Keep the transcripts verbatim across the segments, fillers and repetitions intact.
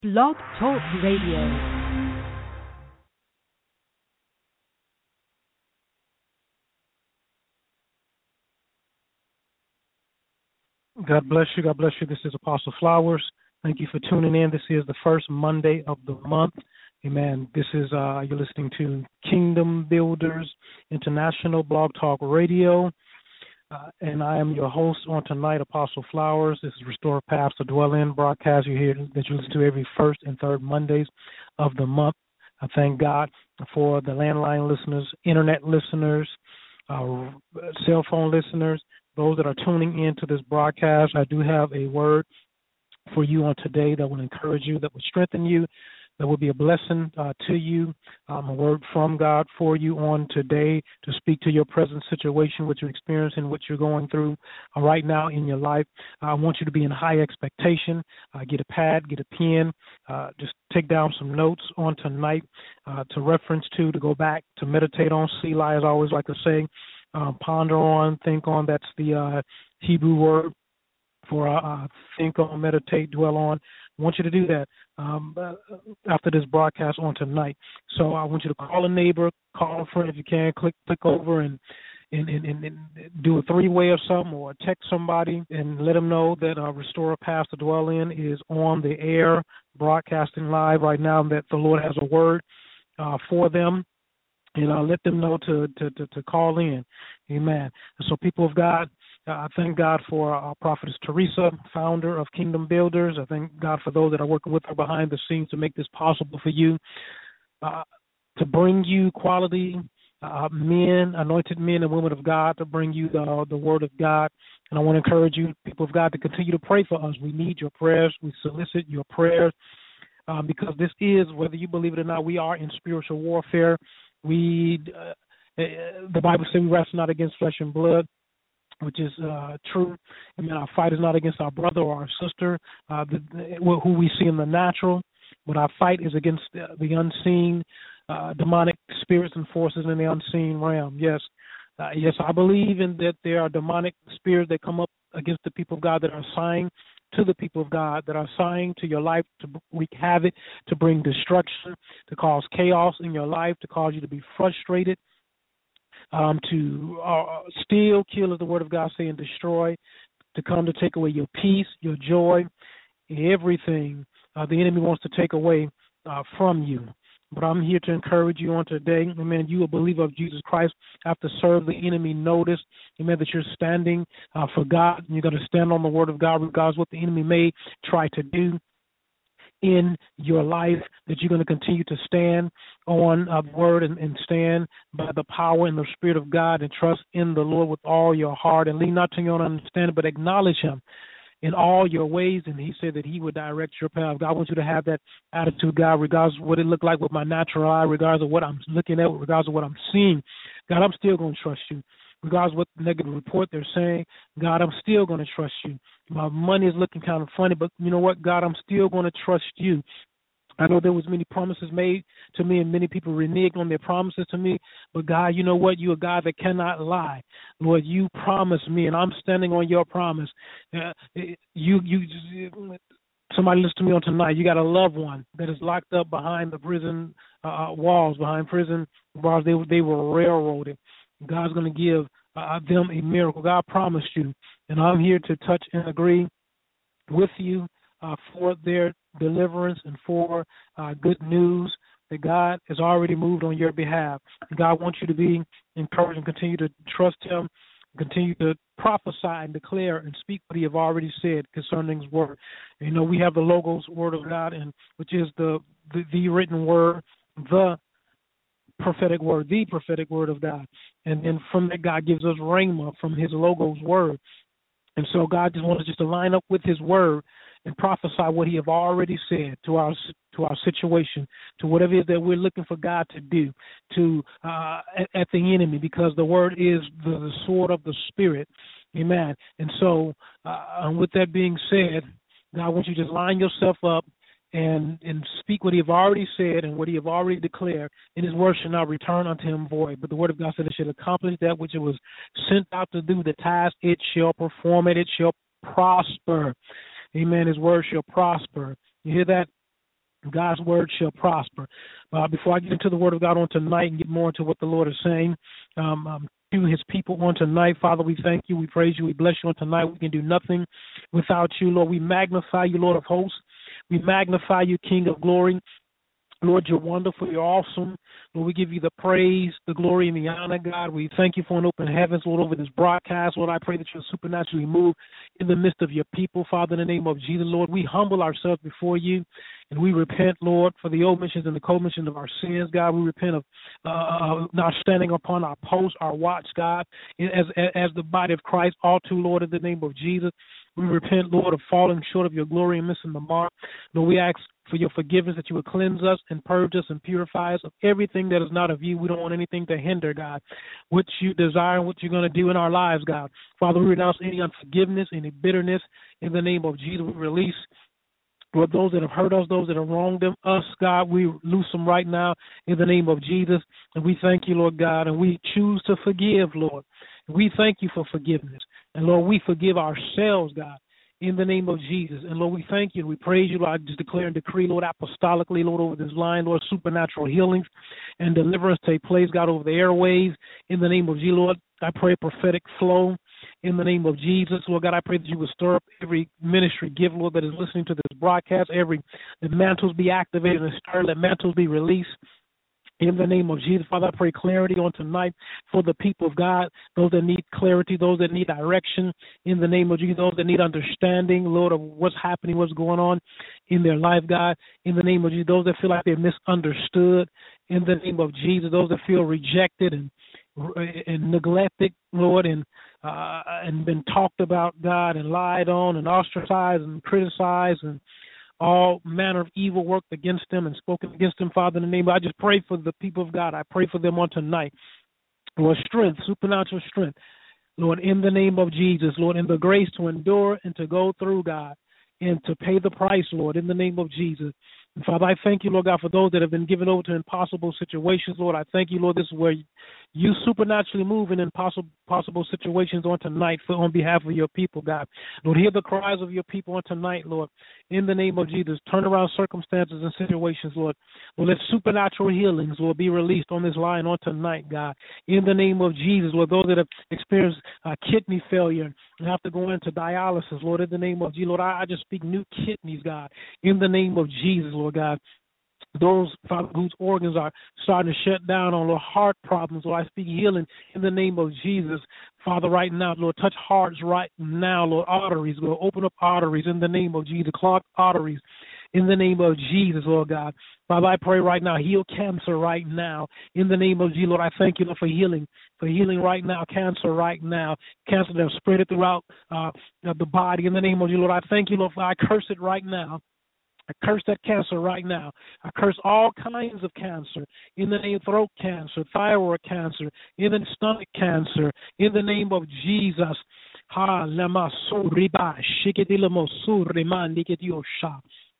Blog Talk Radio. God bless you. God bless you. This is Apostle Flowers. Thank you for tuning in. This is the first Monday of the month. Amen. This is, uh, you're listening to Kingdom Builders International Blog Talk Radio. Uh, and I am your host on tonight, Apostle Flowers. This is Restore Paths to Dwell In broadcast you hear that you listen to every first and third Mondays of the month. I thank God for the landline listeners, internet listeners, uh, cell phone listeners, those that are tuning in to this broadcast. I do have a word for you on today that will encourage you, that will strengthen you, that will be a blessing uh, to you, um, a word from God for you on today to speak to your present situation, what you're experiencing, what you're going through uh, right now in your life. I want you to be in high expectation. Uh, get a pad, get a pen, uh, just take down some notes on tonight uh, to reference to, to go back, to meditate on. Selah, as I always like to say, uh, ponder on, think on. That's the uh, Hebrew word for uh, think on, meditate, dwell on. I want you to do that um, uh, after this broadcast on tonight. So I want you to call a neighbor, call a friend if you can, click click over and and, and, and, and do a three-way or something, or text somebody and let them know that uh, Restore Paths to Dwell In is on the air, broadcasting live right now, and that the Lord has a word uh, for them. And I'll let them know to, to, to, to call in. Amen. And so people of God, uh, I thank God for our prophetess Teresa, founder of Kingdom Builders. I thank God for those that are working with her behind the scenes to make this possible for you, uh, to bring you quality uh, men, anointed men and women of God, to bring you the, the word of God. And I want to encourage you, people of God, to continue to pray for us. We need your prayers. We solicit your prayers um, because this is, whether you believe it or not, we are in spiritual warfare. We, uh, the Bible says we wrestle not against flesh and blood, which is uh, true. I mean, our fight is not against our brother or our sister, uh, the, the, who we see in the natural, but our fight is against the, the unseen uh, demonic spirits and forces in the unseen realm. Yes, uh, yes, I believe in that there are demonic spirits that come up against the people of God that are assigned to the people of God, that are assigned to your life to wreak havoc, to bring destruction, to cause chaos in your life, to cause you to be frustrated, um, to uh, steal, kill, as the Word of God say, and destroy, to come to take away your peace, your joy, everything uh, the enemy wants to take away uh, from you. But I'm here to encourage you on today. Amen. You, a believer of Jesus Christ, have to serve the enemy notice. Amen. That you're standing uh, for God. You're going to stand on the word of God, regardless of what the enemy may try to do in your life, that you're going to continue to stand on uh, the word and, and stand by the power and the Spirit of God and trust in the Lord with all your heart and lean not to your own understanding, but acknowledge him in all your ways, and he said that he would direct your path. God wants you to have that attitude, God, regardless of what it looked like with my natural eye, regardless of what I'm looking at, regardless of what I'm seeing. God, I'm still going to trust you. Regardless of what negative report they're saying, God, I'm still going to trust you. My money is looking kind of funny, but you know what, God, I'm still going to trust you. I know there was many promises made to me and many people reneged on their promises to me, but God, you know what? You're a God that cannot lie. Lord, you promised me, and I'm standing on your promise. Uh, you, you, somebody listen to me on tonight. You got a loved one that is locked up behind the prison uh, walls, behind prison bars. They, they were railroaded. God's going to give uh, them a miracle. God promised you, and I'm here to touch and agree with you uh, for their deliverance and for uh, good news that God has already moved on your behalf. And God wants you to be encouraged and continue to trust him, continue to prophesy and declare and speak what he have already said concerning his word. And, you know, we have the Logos word of God, and which is the, the, the written word, the prophetic word, the prophetic word of God. And then from that, God gives us rhema from his Logos word. And so God just wants us just to line up with his word and prophesy what he have already said to our to our situation, to whatever it is that we're looking for God to do, to uh, at, at the enemy, because the word is the, the sword of the Spirit. Amen. And so uh, with that being said, God wants you to just line yourself up and and speak what he have already said and what he have already declared. And his word shall not return unto him void. But the word of God said it should accomplish that which it was sent out to do. The task, it shall perform it. It shall prosper. Amen. His word shall prosper. You hear that? God's word shall prosper. Uh, before I get into the word of God on tonight and get more into what the Lord is saying um, um, to his people on tonight, Father, we thank you, we praise you, we bless you on tonight. We can do nothing without you, Lord. We magnify you, Lord of hosts. We magnify you, King of glory. Lord, you're wonderful. You're awesome. Lord, we give you the praise, the glory, and the honor, God. We thank you for an open heavens, Lord, over this broadcast. Lord, I pray that you'll supernaturally move in the midst of your people, Father, in the name of Jesus. Lord, we humble ourselves before you, and we repent, Lord, for the omissions and the commissions of our sins, God. We repent of uh, not standing upon our post, our watch, God, as, as the body of Christ ought to, Lord, in the name of Jesus. We repent, Lord, of falling short of your glory and missing the mark. Lord, we ask for your forgiveness, that you would cleanse us and purge us and purify us of everything that is not of you. We don't want anything to hinder, God, what you desire and what you're going to do in our lives, God. Father, we renounce any unforgiveness, any bitterness. In the name of Jesus, we release, Lord, those that have hurt us, those that have wronged them, us, God, we loose them right now in the name of Jesus. And we thank you, Lord God, and we choose to forgive, Lord. We thank you for forgiveness. And, Lord, we forgive ourselves, God, in the name of Jesus. And, Lord, we thank you and we praise you, Lord. I just declare and decree, Lord, apostolically, Lord, over this line, Lord, supernatural healings and deliverance take place, God, over the airways. In the name of Jesus, Lord, I pray prophetic flow in the name of Jesus. Lord God, I pray that you would stir up every ministry gift, Lord, that is listening to this broadcast. Every, the mantles be activated and stirred. Let mantles be released. In the name of Jesus, Father, I pray clarity on tonight for the people of God, those that need clarity, those that need direction. In the name of Jesus, those that need understanding, Lord, of what's happening, what's going on in their life, God. In the name of Jesus, those that feel like they're misunderstood. In the name of Jesus, those that feel rejected and and neglected, Lord, and uh, and been talked about, God, and lied on and ostracized and criticized and all manner of evil worked against them and spoken against them, Father, in the name of, I just pray for the people of God. I pray for them on tonight. Lord, strength, supernatural strength, Lord, in the name of Jesus, Lord, in the grace to endure and to go through, God, and to pay the price, Lord, in the name of Jesus. And Father, I thank you, Lord God, for those that have been given over to impossible situations, Lord. I thank you, Lord, this is where you supernaturally move in impossible possible situations on tonight for on behalf of your people, God. Lord, hear the cries of your people on tonight, Lord, in the name of Jesus. Turn around circumstances and situations, Lord. Lord, let supernatural healings, Lord, be released on this line on tonight, God, in the name of Jesus. Lord, those that have experienced uh, kidney failure and have to go into dialysis, Lord, in the name of Jesus. Lord, I, I just speak new kidneys, God, in the name of Jesus, Lord God. Those, Father, whose organs are starting to shut down on Lord, heart problems, Lord, I speak healing in the name of Jesus, Father, right now. Lord, touch hearts right now, Lord, arteries, Lord, open up arteries in the name of Jesus, clogged arteries in the name of Jesus, Lord God. Father, I pray right now, heal cancer right now in the name of Jesus, Lord. I thank you, Lord, for healing, for healing right now, cancer right now, cancer that have spread it throughout uh, the body in the name of Jesus, Lord. I thank you, Lord, for I curse it right now. I curse that cancer right now. I curse all kinds of cancer in the name of throat cancer, thyroid cancer, in the stomach cancer, in the name of Jesus. Ha lama suriba shikidilamo surimandikitiosha.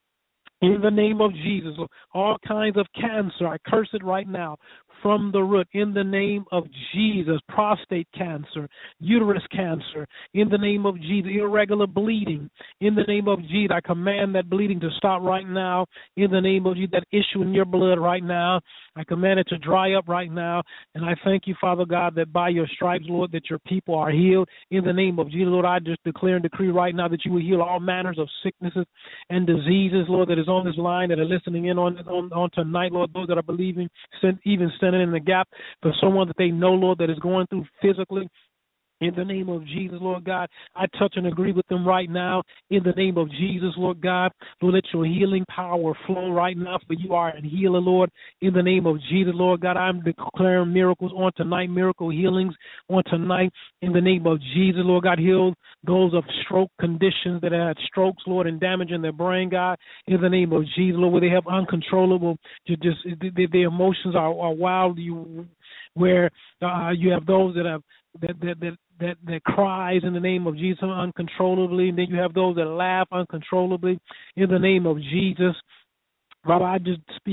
In the name of Jesus, all kinds of cancer, I curse it right now from the root. In the name of Jesus, prostate cancer, uterus cancer, in the name of Jesus, irregular bleeding. In the name of Jesus, I command that bleeding to stop right now. In the name of Jesus, that issue in your blood right now, I command it to dry up right now. And I thank you, Father God, that by your stripes, Lord, that your people are healed. In the name of Jesus, Lord, I just declare and decree right now that you will heal all manners of sicknesses and diseases, Lord, that is on this line, that are listening in on on, on tonight, Lord, those that are believing, even standing in the gap for someone that they know, Lord, that is going through physically. In the name of Jesus, Lord God, I touch and agree with them right now. In the name of Jesus, Lord God, Lord, let your healing power flow right now, for you are a healer, Lord. In the name of Jesus, Lord God, I'm declaring miracles on tonight, miracle healings on tonight. In the name of Jesus, Lord God, heal those of stroke conditions that had strokes, Lord, and damage in their brain, God. In the name of Jesus, Lord, where they have uncontrollable, just their emotions are, are wild. You, where uh, you have those that have that that that that that cries in the name of Jesus uncontrollably, and then you have those that laugh uncontrollably in the name of Jesus. Father, I just speak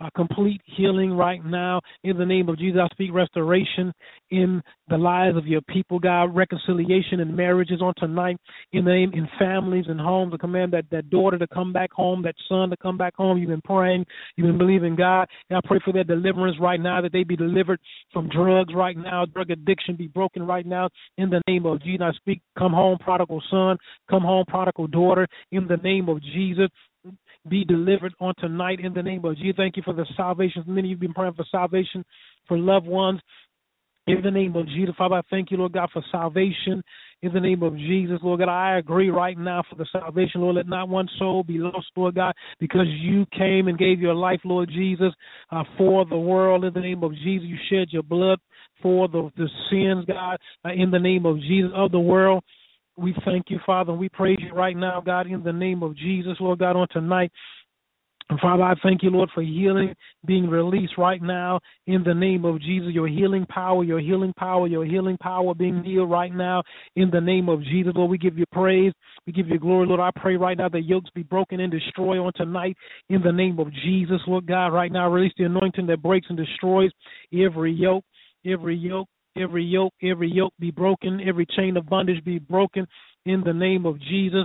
uh, complete healing right now. In the name of Jesus, I speak restoration in the lives of your people, God, reconciliation in marriages on tonight, in the name, in families and homes. I command that, that daughter to come back home, that son to come back home. You've been praying, you've been believing God. And I pray for their deliverance right now, that they be delivered from drugs right now, drug addiction be broken right now. In the name of Jesus, I speak, come home, prodigal son, come home, prodigal daughter. In the name of Jesus, be delivered on tonight in the name of Jesus. Thank you for the salvation. Many of you have been praying for salvation for loved ones. In the name of Jesus, Father, I thank you, Lord God, for salvation. In the name of Jesus, Lord God, I agree right now for the salvation, Lord. Let not one soul be lost, Lord God, because you came and gave your life, Lord Jesus, uh, for the world. In the name of Jesus, you shed your blood for the, the sins, God, uh, in the name of Jesus, of the world. We thank you, Father, and we praise you right now, God, in the name of Jesus, Lord God, on tonight. And Father, I thank you, Lord, for healing being released right now in the name of Jesus. Your healing power, your healing power, your healing power being healed right now in the name of Jesus. Lord, we give you praise. We give you glory, Lord. I pray right now that yokes be broken and destroyed on tonight in the name of Jesus, Lord God. Right now, release the anointing that breaks and destroys every yoke, every yoke, every yoke, every yoke be broken, every chain of bondage be broken in the name of Jesus.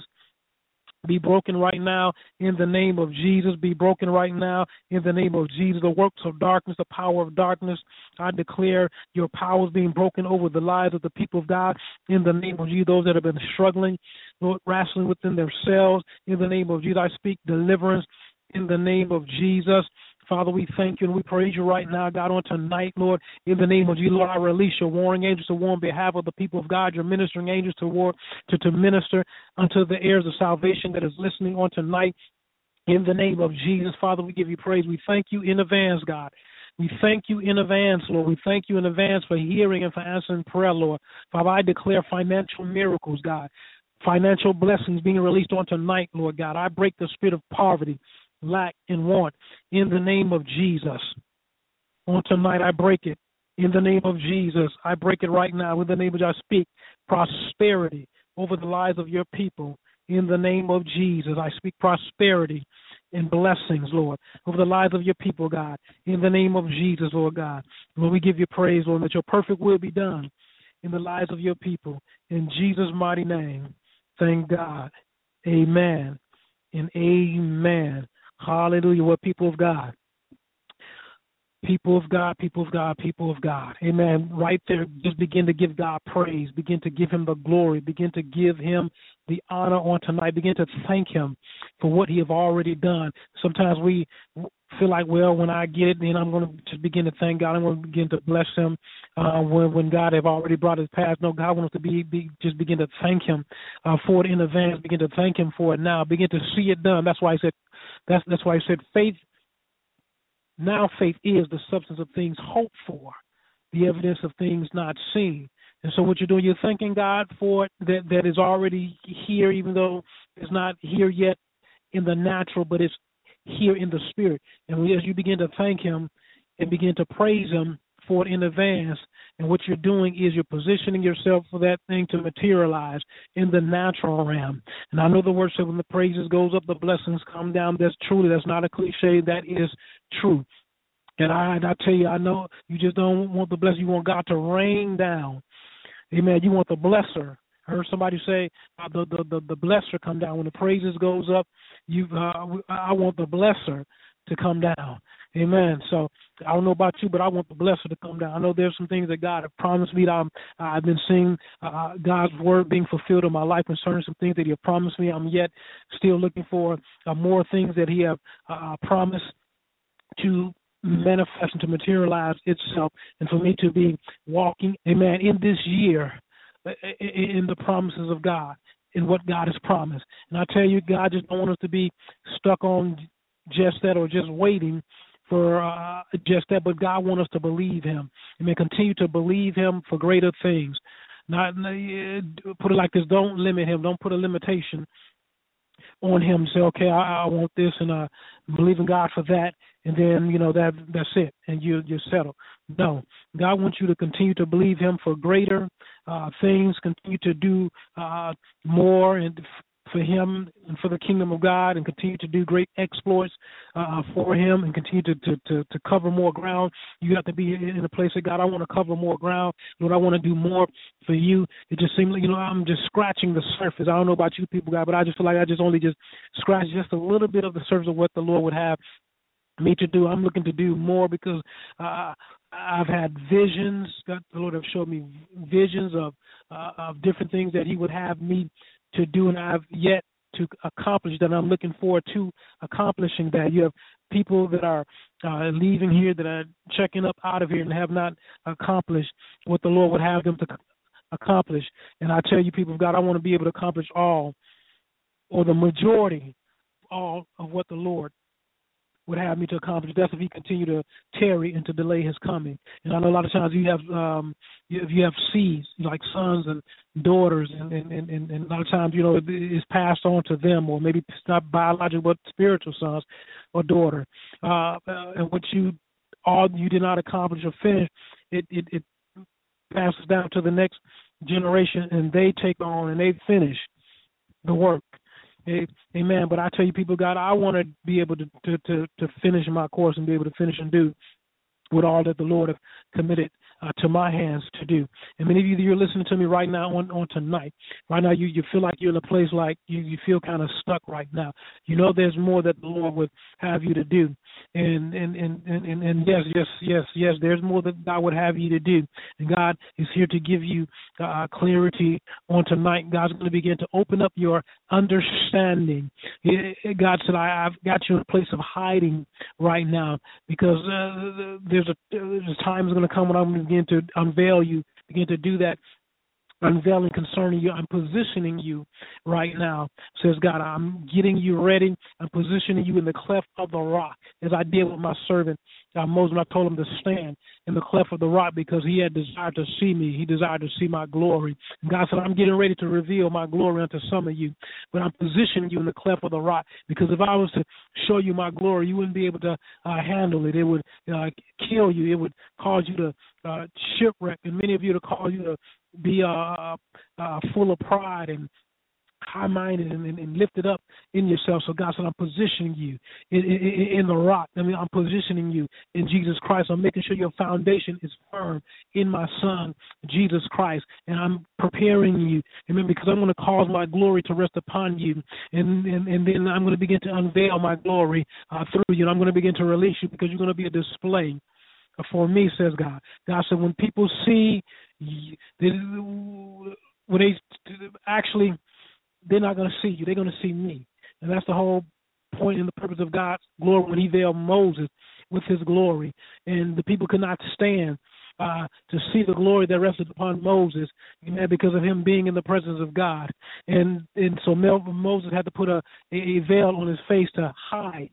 Be broken right now in the name of Jesus. Be broken right now in the name of Jesus. The works of darkness, the power of darkness, I declare your powers being broken over the lives of the people of God in the name of Jesus. Those that have been struggling, Lord, wrestling within themselves, in the name of Jesus. I speak deliverance in the name of Jesus. Father, we thank you and we praise you right now, God, on tonight, Lord, in the name of Jesus. Lord, I release your warring angels to war on behalf of the people of God, your ministering angels to war, to, to minister unto the heirs of salvation that is listening on tonight. In the name of Jesus, Father, we give you praise. We thank you in advance, God. We thank you in advance, Lord. We thank you in advance for hearing and for answering prayer, Lord. Father, I declare financial miracles, God, financial blessings being released on tonight, Lord God. I break the spirit of poverty, lack, and want in the name of Jesus. On tonight, I break it. In the name of Jesus, I break it right now. In the name of Jesus, I speak prosperity over the lives of your people. In the name of Jesus, I speak prosperity and blessings, Lord, over the lives of your people, God. In the name of Jesus, Lord God. Lord, we give you praise, Lord, that your perfect will be done in the lives of your people. In Jesus' mighty name, thank God. Amen and amen. Hallelujah. What people of God? People of God, people of God, people of God. Amen. Right there, just begin to give God praise. Begin to give him the glory. Begin to give him the honor on tonight. Begin to thank him for what he have already done. Sometimes we feel like, well, when I get it, then I'm going to just begin to thank God. I'm going to begin to bless him uh, when, when God have already brought it past. No, God wants to be, be just begin to thank him uh, for it in advance. Begin to thank him for it now. Begin to see it done. That's why I said, that's, that's why I said faith. Now faith is the substance of things hoped for, the evidence of things not seen. And so what you're doing, you're thanking God for it that, that is already here, even though it's not here yet in the natural, but it's here in the spirit. And as you begin to thank him and begin to praise him for it in advance, and what you're doing is you're positioning yourself for that thing to materialize in the natural realm. And I know the word said when the praises goes up, the blessings come down. That's truly, that's not a cliche. That is true. And I, I tell you, I know you just don't want the blessing. You want God to rain down. Amen. You want the blesser. I heard somebody say uh, the, the, the, the blesser come down. When the praises goes up, you uh, I want the blesser to come down. Amen. So I don't know about you, but I want the blesser to come down. I know there's some things that God has promised me that I'm, I've been seeing uh, God's word being fulfilled in my life concerning some things that he has promised me. I'm yet still looking for uh, more things that he has uh, promised to manifest and to materialize itself, and for me to be walking, amen, in this year in the promises of God, in what God has promised. And I tell you, God just don't want us to be stuck on just that or just waiting for uh, just that, but God wants us to believe him. And may continue to believe him for greater things. Not put it like this, don't limit him. Don't put a limitation on him. Say, okay, I, I want this, and I believe in God for that, and then, you know, that that's it, and you, you're settled. No, God wants you to continue to believe him for greater uh, things, continue to do uh, more and for him and for the kingdom of God and continue to do great exploits uh, for him and continue to, to, to, to cover more ground. You have to be in a place of God, I want to cover more ground. Lord, I want to do more for you. It just seems like, you know, I'm just scratching the surface. I don't know about you people, God, but I just feel like I just only just scratched just a little bit of the surface of what the Lord would have me to do. I'm looking to do more because uh, I've had visions. God, the Lord have showed me visions of uh, of different things that he would have me to do, and I've yet to accomplish that. I'm looking forward to accomplishing that. You have people that are uh, leaving here, that are checking up out of here and have not accomplished what the Lord would have them to accomplish. And I tell you, people of God, I want to be able to accomplish all, or the majority, all of what the Lord would have me to accomplish. That's if he continue to tarry and to delay his coming. And I know a lot of times you have um, if you have seeds, like sons and daughters, and, and, and, and a lot of times, you know, it's passed on to them, or maybe it's not biological but spiritual sons or daughter. Uh, and what you all you did not accomplish or finish, it, it, it passes down to the next generation, and they take on and they finish the work. Amen. But I tell you, people, God, I want to be able to, to, to, to finish my course and be able to finish and do with all that the Lord have committed uh, to my hands to do. And many of you, you're listening to me right now on, on tonight. Right now, you, you feel like you're in a place like you, you feel kind of stuck right now. You know there's more that the Lord would have you to do. And and, and, and, and, and yes, yes, yes, yes, there's more that God would have you to do. And God is here to give you uh, clarity on tonight. God's going to begin to open up your understanding. God said, I, I've got you in a place of hiding right now, because uh, there's a, there's a time is going to come when I'm going to begin to unveil you, begin to do that unveiling concerning you. I'm positioning you right now, says God. I'm getting you ready. I'm positioning you in the cleft of the rock, as I did with my servant uh, Moses. I told him to stand in the cleft of the rock because he had desired to see me. He desired to see my glory. And God said, I'm getting ready to reveal my glory unto some of you, but I'm positioning you in the cleft of the rock, because if I was to show you my glory, you wouldn't be able to uh, handle it. It would uh, kill you. It would cause you to uh, shipwreck, and many of you to cause you to be uh, uh, full of pride and high-minded and, and, and lifted up in yourself. So God said, I'm positioning you in, in, in the rock. I mean, I'm positioning you in Jesus Christ. I'm making sure your foundation is firm in my Son, Jesus Christ. And I'm preparing you, amen, because I'm going to cause my glory to rest upon you. And, and, and then I'm going to begin to unveil my glory uh, through you. And I'm going to begin to release you, because you're going to be a display for me, says God. God said, when people see, when they actually, they're not going to see you. They're going to see me. And that's the whole point and the purpose of God's glory when he veiled Moses with his glory. And the people could not stand uh, to see the glory that rested upon Moses, amen, because of him being in the presence of God. And and so Moses had to put a, a veil on his face to hide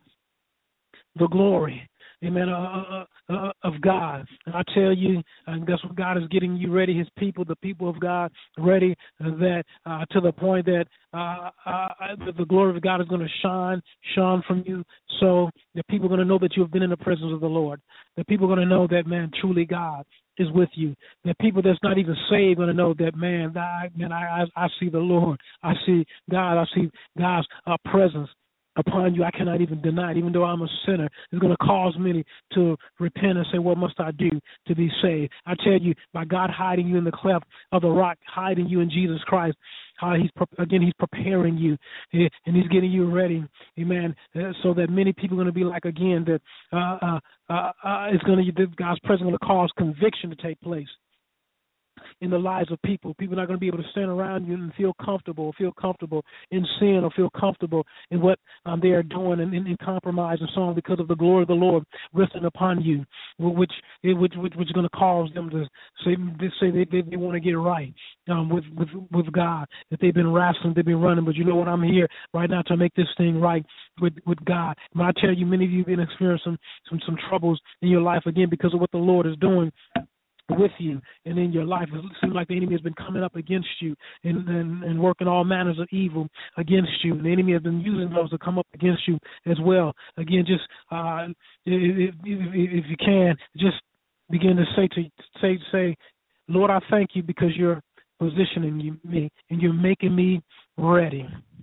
the glory, amen, uh, uh, uh, of God. And I tell you, and that's what God is getting you ready, his people, the people of God, ready uh, that uh, to the point that uh, uh, the glory of God is going to shine, shine from you, so that people are going to know that you have been in the presence of the Lord. That people are going to know that, man, truly God is with you. That people that's not even saved are going to know that, man, I, man, I, I, I see the Lord. I see God. I see God's uh, presence upon you. I cannot even deny it. Even though I'm a sinner, it's going to cause many to repent and say, what must I do to be saved? I tell you, by God hiding you in the cleft of the rock, hiding you in Jesus Christ, how he's, again, he's preparing you, and he's getting you ready, amen, so that many people are going to be like, again, that uh, uh, uh, uh, it's going to, God's presence is going to cause conviction to take place in the lives of people. People are not going to be able to stand around you and feel comfortable, feel comfortable in sin, or feel comfortable in what um, they are doing and in compromise and so on, because of the glory of the Lord resting upon you, which which which, which is going to cause them to say they say they, they, they want to get right um, with, with with God, that they've been wrestling, they've been running, but you know what? I'm here right now to make this thing right with, with God. But I tell you, many of you have been experiencing some, some, some troubles in your life, again, because of what the Lord is doing with you and in your life. It seems like the enemy has been coming up against you and, and, and working all manners of evil against you. And the enemy has been using those to come up against you as well. Again, just uh, if, if, if you can, just begin to say to say say, Lord, I thank you because you're positioning you, me and you're making me ready.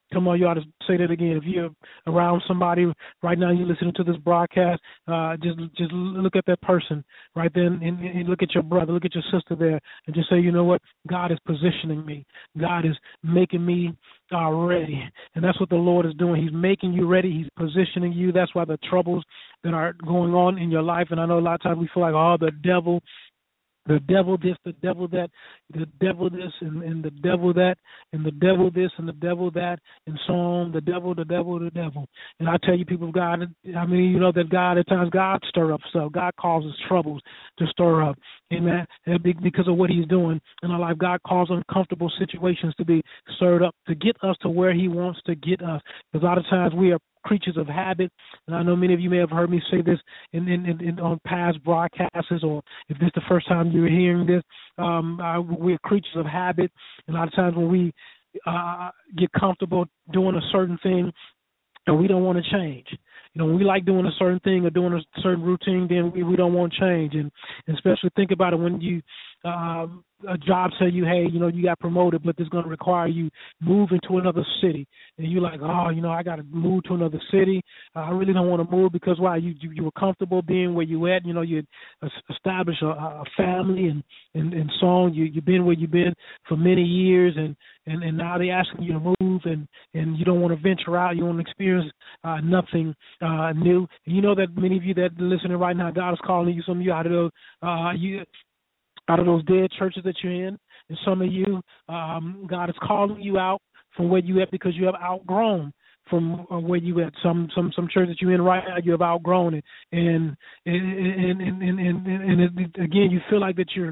Come on, you ought to say that again. If you're around somebody right now, you're listening to this broadcast, uh, just just look at that person right then, and, and look at your brother, look at your sister there, and just say, you know what? God is positioning me. God is making me uh, ready, and that's what the Lord is doing. He's making you ready. He's positioning you. That's why the troubles that are going on in your life, and I know a lot of times we feel like, oh, the devil. The devil this, the devil that, the devil this, and, and the devil that, and the devil this, and the devil that, and so on. The devil, the devil, the devil. And I tell you, people of God, I mean, you know that God, at times, God stir up stuff. God causes troubles to stir up. Amen. And because of what he's doing in our life, God calls uncomfortable situations to be stirred up to get us to where he wants to get us. Because a lot of times we are creatures of habit, and I know many of you may have heard me say this in, in, in, in on past broadcasts, or if this is the first time you're hearing this, um, uh, we're creatures of habit, and a lot of times when we uh, get comfortable doing a certain thing, and we don't want to change. You know, when we like doing a certain thing or doing a certain routine, then we, we don't want to change. And, and especially think about it when you uh, a job say you, hey, you know, you got promoted, but it's going to require you moving to another city, and you're like, oh, you know, I got to move to another city. Uh, I really don't want to move because why? You, you you were comfortable being where you at. You know, you established a, a family and, and and so on. You you've been where you've been for many years, and, and, and now they're asking you to move, and, and you don't want to venture out. You want to experience uh, nothing uh, new. And you know that many of you that are listening right now, God is calling you. Some of you out of those uh, you. out of those dead churches that you're in, and some of you, um, God is calling you out from where you at because you have outgrown from where you at. Some some some church that you're in right now, you have outgrown it, and and and and, and, and, and again, you feel like that you're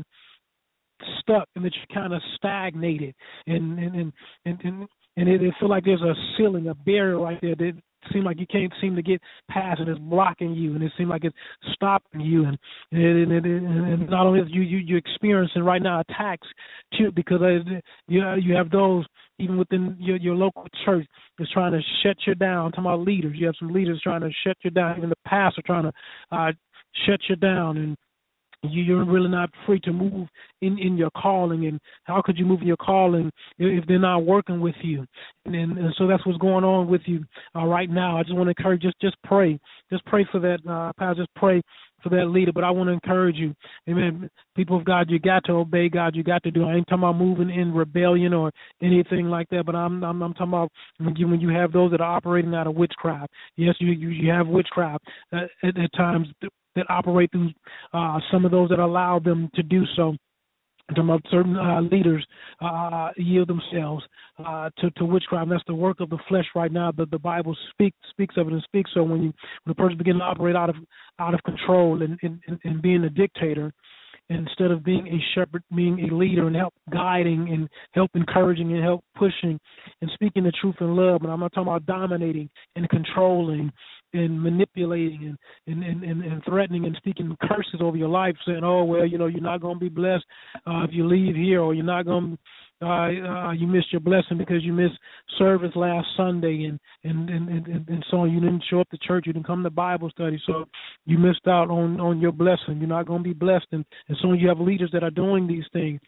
stuck and that you're kind of stagnated, and and and and, and, and it, it feel like there's a ceiling, a barrier right there that seem like you can't seem to get past, and it's blocking you, and it seems like it's stopping you, and and, and, and not only you you you're experiencing right now attacks too, because you you have those even within your your local church that's trying to shut you down. I'm talking about leaders, you have some leaders trying to shut you down. Even the pastor trying to uh, shut you down, and you're really not free to move in, in your calling. And how could you move in your calling if they're not working with you? And, and, and so that's what's going on with you uh, right now. I just want to encourage you, just just pray. Just pray for that, uh, Pastor. Just pray for that leader. But I want to encourage you, amen, people of God, you got to obey God. You got to do it. I ain't talking about moving in rebellion or anything like that, but I'm I'm, I'm talking about when you, when you have those that are operating out of witchcraft. Yes, you, you, you have witchcraft uh, at, at times that operate through uh, some of those that allow them to do so. I'm talking about certain uh, leaders uh, yield themselves uh, to, to witchcraft. And that's the work of the flesh right now. The, the Bible speak, speaks of it and speaks so when you when a person begins to operate out of out of control and, and, and being a dictator, instead of being a shepherd, being a leader and help guiding and help encouraging and help pushing and speaking the truth in love. And I'm not talking about dominating and controlling and manipulating and, and, and, and threatening and speaking curses over your life, saying, oh, well, you know, you're not going to be blessed uh, if you leave here, or you're not going to Uh, uh, you missed your blessing because you missed service last Sunday, and and, and, and and so on. You didn't show up to church. You didn't come to Bible study, so you missed out on, on your blessing. You're not going to be blessed. And, and so you have leaders that are doing these things.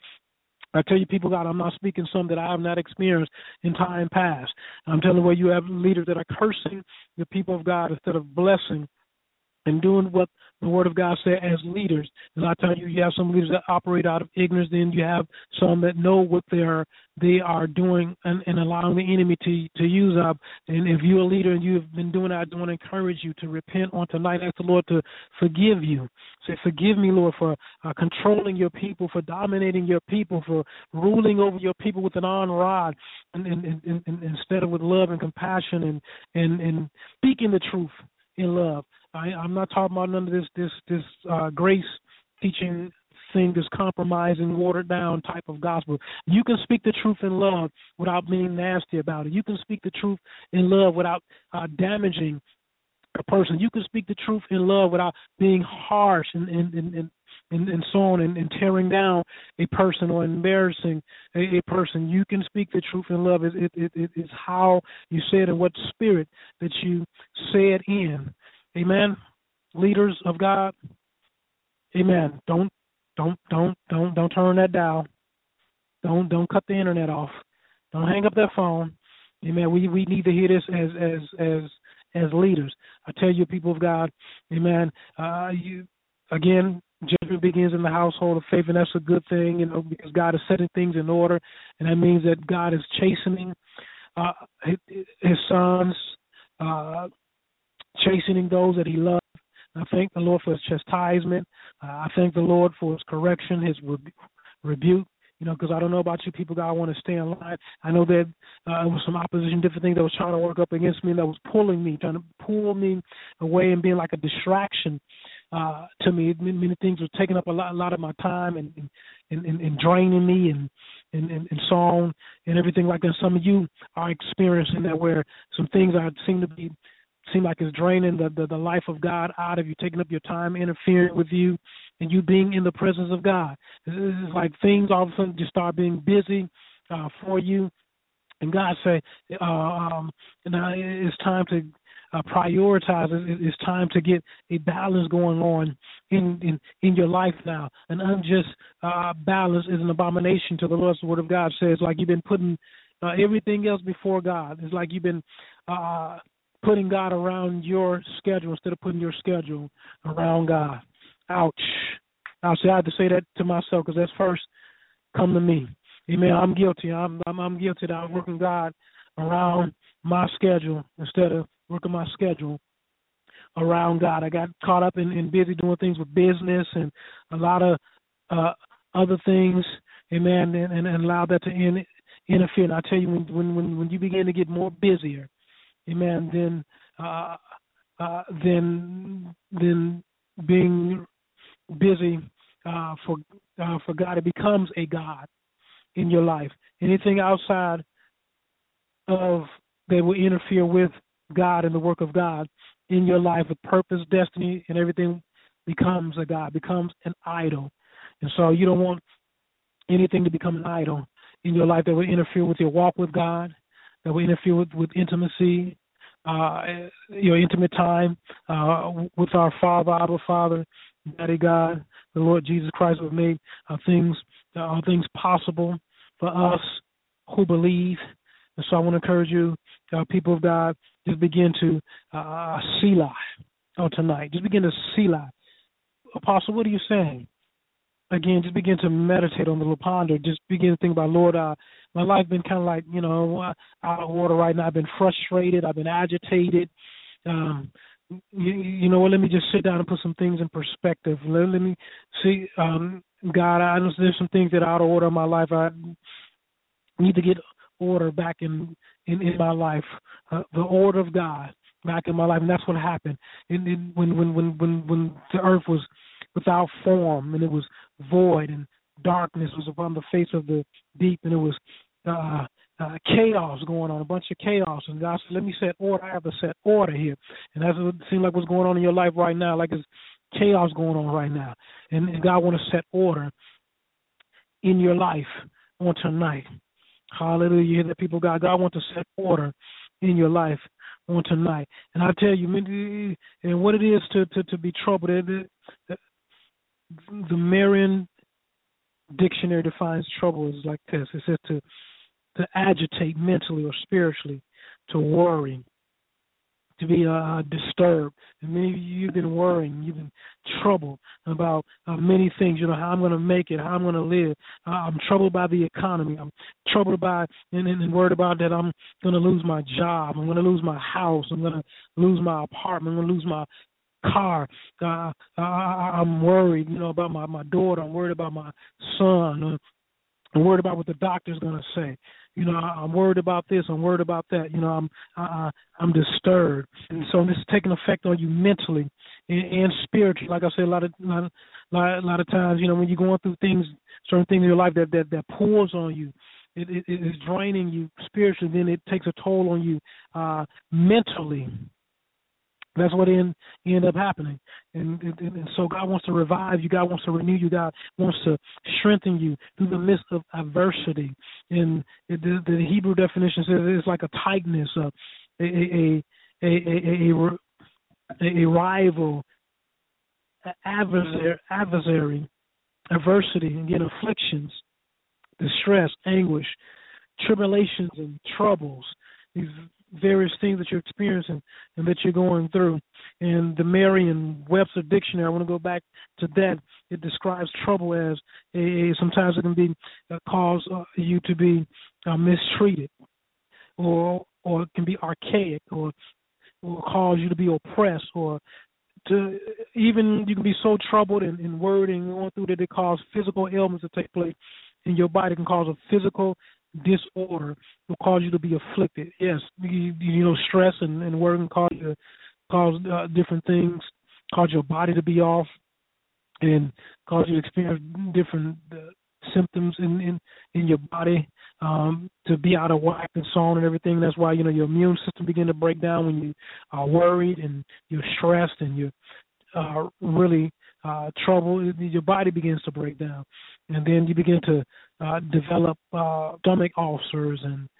I tell you, people, God, I'm not speaking some that I have not experienced in time past. I'm telling you where you have leaders that are cursing the people of God instead of blessing and doing what the Word of God said as leaders. And I tell you, you have some leaders that operate out of ignorance, then you have some that know what they are they are doing and, and allowing the enemy to to use up. And if you're a leader and you've been doing that, I want to encourage you to repent on tonight. Ask the Lord to forgive you. Say, forgive me, Lord, for uh, controlling your people, for dominating your people, for ruling over your people with an iron rod, and, and, and, and instead of with love and compassion and, and, and speaking the truth in love. I, I'm not talking about none of this this this uh, grace teaching thing, this compromising, watered down type of gospel. You can speak the truth in love without being nasty about it. You can speak the truth in love without uh, damaging a person. You can speak the truth in love without being harsh and and and, and, and, and so on and, and tearing down a person or embarrassing a, a person. You can speak the truth in love. It, it, it, it is how you say it and what spirit that you say it in. Amen. Leaders of God. Amen. Don't don't don't don't don't turn that dial. Don't don't cut the internet off. Don't hang up that phone. Amen. We we need to hear this as as as as leaders. I tell you, people of God, amen. Uh, you again, judgment begins in the household of faith, and that's a good thing, you know, because God is setting things in order, and that means that God is chastening uh, his, his sons, uh, chastening those that He loves. I thank the Lord for His chastisement. Uh, I thank the Lord for His correction, His rebu- rebuke. You know, because I don't know about you people, God, I want to stay in line. I know that uh, there was some opposition, different things that was trying to work up against me, and that was pulling me, trying to pull me away and being like a distraction uh, to me. Many, many things were taking up a lot, a lot of my time and and, and, and draining me and, and, and, and so on and everything like that. Some of you are experiencing that, where some things are seem to be seem like it's draining the, the, the life of God out of you, taking up your time, interfering with you, and you being in the presence of God. It's like things all of a sudden just start being busy uh, for you. And God say, uh, um, now it's time to uh, prioritize. It's time to get a balance going on in, in, in your life now. An unjust uh, balance is an abomination to the Lord. The Word of God says, like you've been putting uh, everything else before God. It's like you've been uh, putting God around your schedule instead of putting your schedule around God. Ouch. I say I had to say that to myself, because that's first come to me. Amen. I'm guilty. I'm, I'm I'm guilty that I'm working God around my schedule instead of working my schedule around God. I got caught up in, in busy doing things with business and a lot of uh, other things. Amen. And, and, and allow that to in, interfere. And I tell you, when when when you begin to get more busier, amen, then uh, uh, then then being busy uh, for uh, for God, it becomes a God in your life. Anything outside of that will interfere with God and the work of God in your life with purpose, destiny, and everything becomes a God, becomes an idol. And so you don't want anything to become an idol in your life that will interfere with your walk with God, that will interfere with, with intimacy, uh, your intimate time uh, with our Father, our Father, Daddy God, the Lord Jesus Christ, who have made uh, things, uh, all things possible for us who believe. And so I want to encourage you, uh, people of God, just begin to uh, Selah on tonight. Just begin to Selah. Apostle, what are you saying? Again, just begin to meditate on the little ponder. Just begin to think about, Lord, uh, my life been kind of like, you know, out of order right now. I've been frustrated. I've been agitated. Um, you, you know what? Let me just sit down and put some things in perspective. Let, let me see, um, God, I know there's some things that are out of order in my life. I need to get order back in, in, in my life, uh, the order of God back in my life. And that's what happened. And, and when, when, when, when, when the earth was without form and it was void and darkness was upon the face of the deep, and it was uh, uh, chaos going on, a bunch of chaos. And God said, let me set order. I have to set order here. And that's what it seems like what's going on in your life right now, like it's chaos going on right now. And, and God wants to set order in your life on tonight. Hallelujah. You hear that, people? God, God wants to set order in your life on tonight. And I tell you, and what it is to, to, to be troubled, the, the Merriam Dictionary defines trouble as like this. It says to to agitate mentally or spiritually, to worry, to be uh, disturbed. And many of you, you've been worrying, you've been troubled about uh, many things, you know, how I'm going to make it, how I'm going to live. Uh, I'm troubled by the economy. I'm troubled by and, and, and worried about that I'm going to lose my job. I'm going to lose my house. I'm going to lose my apartment. I'm going to lose my car. Uh, I, I'm worried, you know, about my, my daughter. I'm worried about my son. Uh, I'm worried about what the doctor's going to say. You know, I'm worried about this. I'm worried about that. You know, I'm I, I'm disturbed, and so this is taking effect on you mentally and, and spiritually. Like I said, a lot of a lot, a lot of times, you know, when you're going through things, certain things in your life that that, that pulls on you, it, it, it is draining you spiritually. Then it takes a toll on you uh, mentally. That's what end, end up happening. And, and, and so God wants to revive you. God wants to renew you. God wants to strengthen you through the midst of adversity. And the, the Hebrew definition says it's like a tightness, a, a, a, a, a, a, a rival, adversary, adversary, adversity, and again, afflictions, distress, anguish, tribulations, and troubles. these various things that you're experiencing and that you're going through. And the Merriam-Webster dictionary, I want to go back to that. It describes trouble as a, a sometimes it can be uh, cause uh, you to be uh, mistreated, or or it can be archaic, or or cause you to be oppressed, or to even you can be so troubled in, in word and going through that it causes physical ailments to take place in your body. It can cause a physical disorder. It will cause you to be afflicted. Yes, you, you know, stress and, and worry can cause you to cause uh, different things, cause your body to be off, and cause you to experience different uh, symptoms in, in, in your body, um, to be out of whack and so on and everything. That's why, you know, your immune system begin to break down when you are worried and you're stressed and you're uh, really uh, troubled. Your body begins to break down. And then you begin to uh, develop uh, stomach ulcers and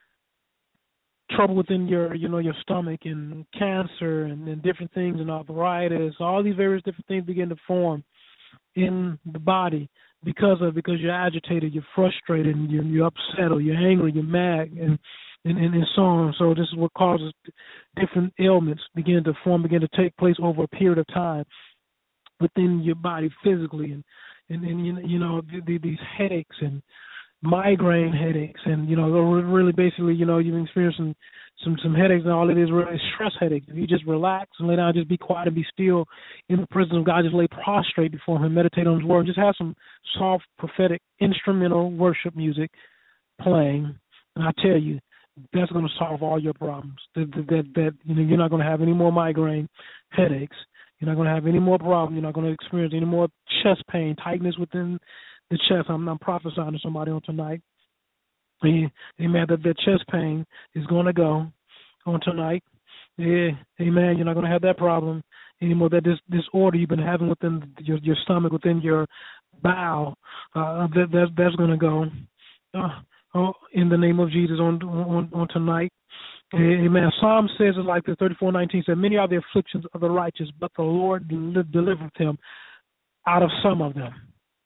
trouble within your, you know, your stomach, and cancer and, and different things, and arthritis. All these various different things begin to form in the body because of because you're agitated, you're frustrated, and you're, you're upset, or you're angry, you're mad, and, and and so on. So this is what causes different ailments begin to form, begin to take place over a period of time within your body physically, and and, and you know these headaches and migraine headaches, and you know really basically you know you've experienced some, some some headaches, and all it is really stress headaches. If you just relax and lay down, just be quiet and be still in the presence of God, just lay prostrate before Him, meditate on His Word, just have some soft prophetic instrumental worship music playing, and I tell you, that's going to solve all your problems. That, that, that, that you know you're not going to have any more migraine headaches. You're not going to have any more problems. You're not going to experience any more chest pain, tightness within the chest. I'm, I'm prophesying to somebody on tonight. Amen. That that chest pain is going to go on tonight. Yeah. Amen. You're not going to have that problem anymore. That this disorder you've been having within your, your stomach, within your bowel, uh, that, that that's going to go. Uh, oh, in the name of Jesus on on, on tonight. Amen. Psalm says it like this, thirty-four nineteen said, many are the afflictions of the righteous, but the Lord delivereth them out of some of them.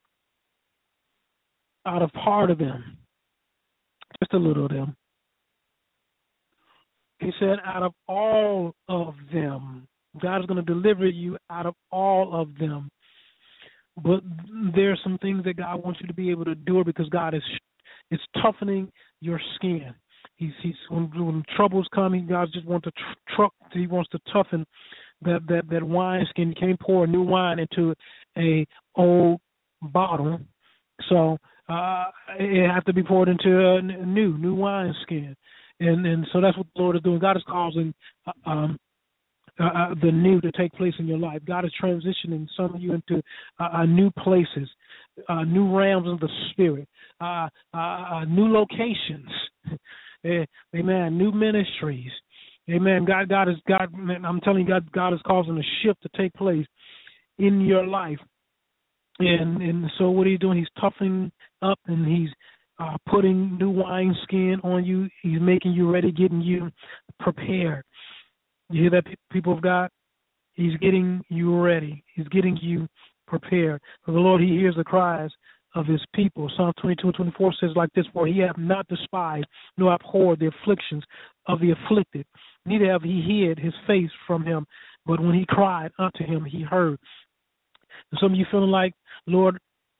Out of part of them. Just a little of them. He said, out of all of them. God is going to deliver you out of all of them. But there are some things that God wants you to be able to do because God is is toughening your skin. He's, he's when, when trouble's coming, God just wants to tr- tr- He wants to toughen that, that, that wine skin. You can't pour new wine into a old bottle, so uh, it has to be poured into a new new wine skin, and and so that's what the Lord is doing. God is causing uh, um, uh, the new to take place in your life. God is transitioning some of you into uh, uh, new places, uh, new realms of the Spirit, uh, uh, uh, new locations. Amen. New ministries. Amen. God, God is God. I'm telling you, God, God is causing a shift to take place in your life, and and so what He's doing, He's toughening up, and He's uh, putting new wine skin on you. He's making you ready, getting you prepared. You hear that, people of God? He's getting you ready. He's getting you prepared. For the Lord, He hears the cries of His people. Psalm twenty-two and twenty-four says like this, for He hath not despised nor abhorred the afflictions of the afflicted, neither have He hid His face from him, but when he cried unto Him, He heard. And some of you feeling like, Lord,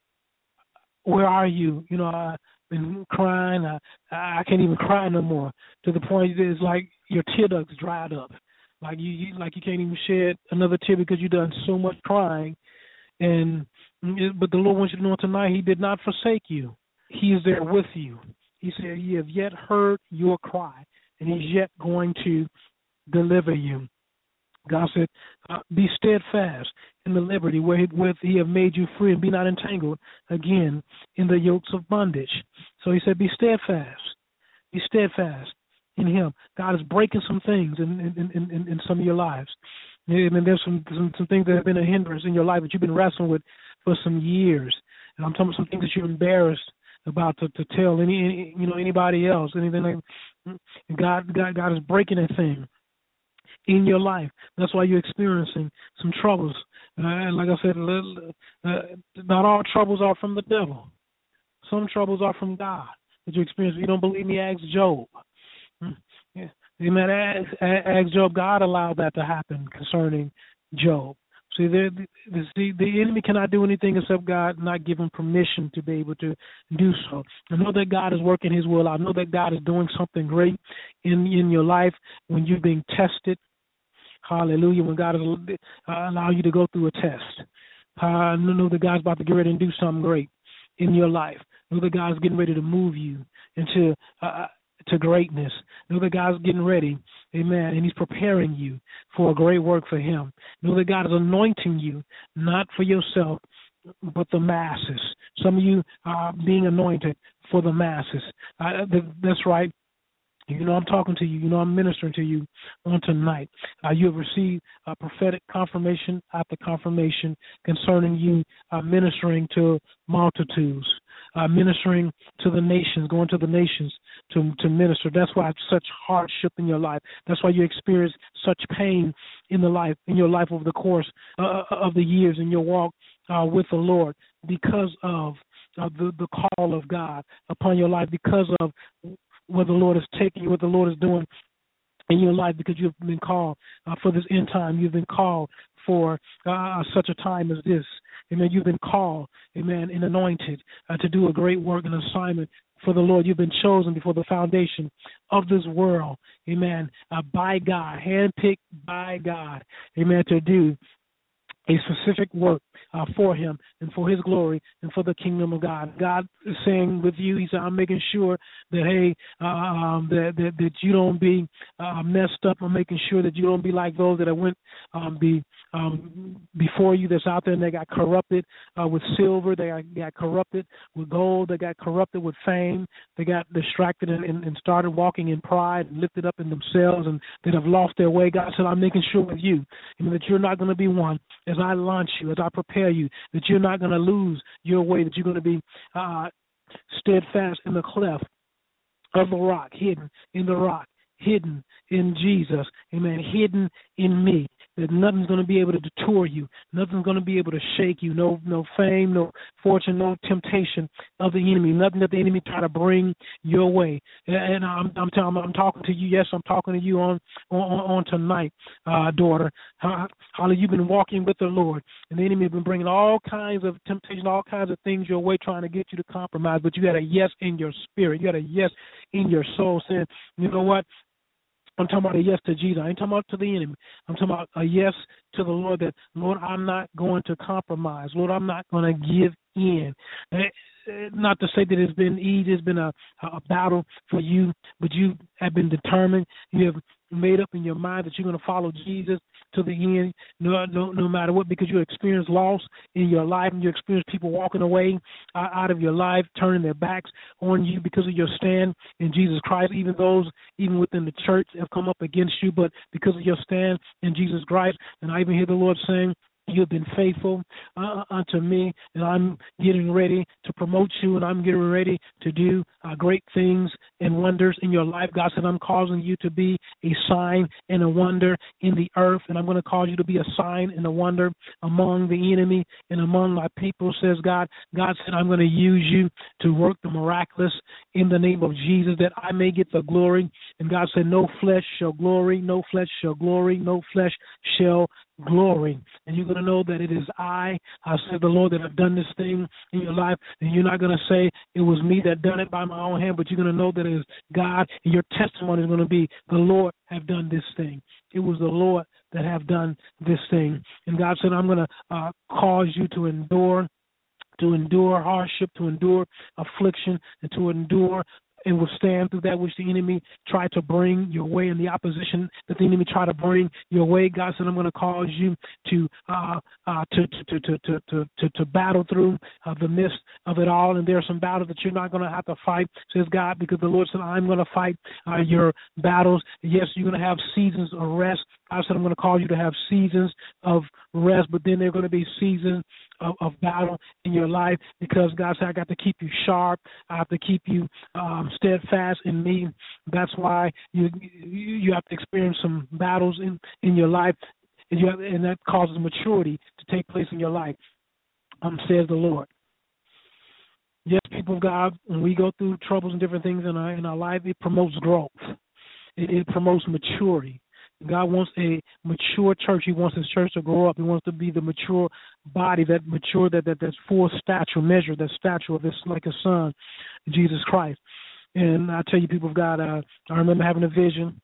where are you? You know, I've been crying. I, I can't even cry no more, to the point that it's like your tear ducts dried up. Like you, you like you can't even shed another tear because you've done so much crying. And but the Lord wants you to know tonight, He did not forsake you. He is there with you. He said, He have yet heard your cry, and He's yet going to deliver you. God said, uh, be steadfast in the liberty wherewith He have made you free, and be not entangled again in the yokes of bondage. So He said, be steadfast. Be steadfast in Him. God is breaking some things in, in, in, in, in some of your lives. And there's some, some some things that have been a hindrance in your life that you've been wrestling with for some years. And I'm talking about some things that you're embarrassed about to, to tell any, any you know anybody else. Anything like God, God, God is breaking that thing in your life. That's why you're experiencing some troubles. Uh, and like I said, uh, not all troubles are from the devil. Some troubles are from God that you experience. If you don't believe me, ask Job. Yeah. Amen. Ask, ask Job. God allowed that to happen concerning Job. See, the, the, the, the enemy cannot do anything except God not give him permission to be able to do so. I know that God is working his will. I know that God is doing something great in, in your life when you're being tested. Hallelujah. When God is uh, allow you to go through a test. Uh, I know that God's about to get ready and do something great in your life. I know that God's getting ready to move you into uh, to greatness. I know that God's getting ready, amen, and he's preparing you for a great work for him. I know that God is anointing you, not for yourself, but the masses. Some of you are being anointed for the masses. Uh, that's right. You know I'm talking to you. You know I'm ministering to you on tonight. Uh, you have received a prophetic confirmation after confirmation concerning you uh, ministering to multitudes, uh, ministering to the nations, going to the nations to to minister. That's why it's such hardship in your life. That's why you experience such pain in the life in your life over the course uh, of the years in your walk uh, with the Lord, because of uh, the the call of God upon your life, because of what the Lord is taking you, what the Lord is doing in your life, because you've been called uh, for this end time. You've been called for uh, such a time as this. Amen. You've been called, amen, and anointed uh, to do a great work and assignment for the Lord. You've been chosen before the foundation of this world, amen, uh, by God, handpicked by God, amen, to do a specific work uh, for him and for his glory and for the kingdom of God. God is saying with you, he said, I'm making sure that, hey, uh, um, that, that that you don't be uh, messed up. I'm making sure that you don't be like those that went um, be, um, before you that's out there and they got corrupted uh, with silver. They got, got corrupted with gold. They got corrupted with fame. They got distracted and, and, and started walking in pride and lifted up in themselves, and that have lost their way. God said, I'm making sure with you, you know, that you're not going to be one. As I launch you, as I prepare you, that you're not going to lose your way, that you're going to be uh, steadfast in the cleft of the rock, hidden in the rock, hidden in Jesus, amen, hidden in me, that nothing's going to be able to detour you, nothing's going to be able to shake you, no no fame, no fortune, no temptation of the enemy, nothing that the enemy try to bring your way. And I'm I'm, telling, I'm talking to you, yes, I'm talking to you on on, on tonight, uh, daughter. Holly, you've been walking with the Lord, and the enemy has been bringing all kinds of temptation, all kinds of things your way, trying to get you to compromise, but you got a yes in your spirit, you got a yes in your soul, saying, you know what, I'm talking about a yes to Jesus. I ain't talking about to the enemy. I'm talking about a yes to the Lord, that, Lord, I'm not going to compromise. Lord, I'm not going to give in. Not to say that it's been easy, it's been a, a battle for you, but you have been determined. You have made up in your mind that you're going to follow Jesus to the end, no, no, no matter what, because you experience loss in your life, and you experience people walking away uh, out of your life, turning their backs on you because of your stand in Jesus Christ. Even those, even within the church, have come up against you, but because of your stand in Jesus Christ. And I even hear the Lord saying, you have been faithful uh, unto me, and I'm getting ready to promote you, and I'm getting ready to do uh, great things and wonders in your life. God said, I'm causing you to be a sign and a wonder in the earth, and I'm going to cause you to be a sign and a wonder among the enemy and among my people, says God. God said, I'm going to use you to work the miraculous in the name of Jesus, that I may get the glory. And God said, no flesh shall glory, no flesh shall glory, no flesh shall glory. And you're going to know that it is I, I said the Lord, that have done this thing in your life. And you're not going to say it was me that done it by my own hand, but you're going to know that it is God. And your testimony is going to be, the Lord have done this thing. It was the Lord that have done this thing. And God said, I'm going to uh, cause you to endure, to endure hardship, to endure affliction, and to endure and withstand through that which the enemy tried to bring your way, and the opposition that the enemy tried to bring your way. God said, I'm going to cause you to uh, uh, to, to, to, to, to, to, to battle through uh, the midst of it all. And there are some battles that you're not going to have to fight, says God, because the Lord said, I'm going to fight uh, your battles. Yes, you're going to have seasons of rest. I said, I'm going to cause you to have seasons of rest, but then there are going to be seasons of, of battle in your life, because God said, I got to keep you sharp. I have to keep you um, steadfast in me. That's why you you have to experience some battles in, in your life, and, you have, and that causes maturity to take place in your life, um, says the Lord. Yes, people of God, when we go through troubles and different things in our, in our life, it promotes growth. It, it promotes maturity. God wants a mature church. He wants his church to grow up. He wants to be the mature body, that mature, that, that that's full stature, measure, that stature of this, like a son, Jesus Christ. And I tell you, people of God, uh, I remember having a vision.